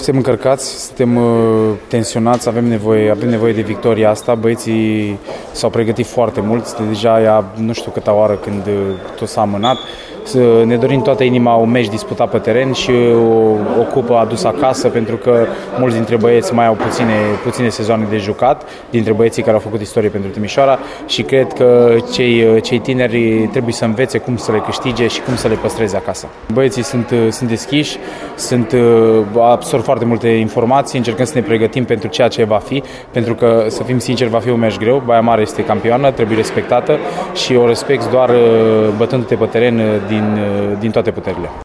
Suntem încărcați, suntem tensionați, avem nevoie de victoria asta. Băieții s-au pregătit foarte mult, deja ea nu știu câta oară când tot s-a amânat. Ne dorim toată inima un meci disputat pe teren și o cupă adusă acasă, pentru că mulți dintre băieți mai au puține sezoane de jucat, dintre băieții care au făcut istorie pentru Timișoara, și cred că cei tineri trebuie să învețe cum să le câștige și cum să le păstreze acasă. Băieții sunt deschiși, absorb foarte multe informații, încercăm să ne pregătim pentru ceea ce va fi, pentru că, să fim sinceri, va fi un meci greu. Baia Mare este campioană, trebuie respectată și o respecti doar bătându-te pe teren din toate puterile.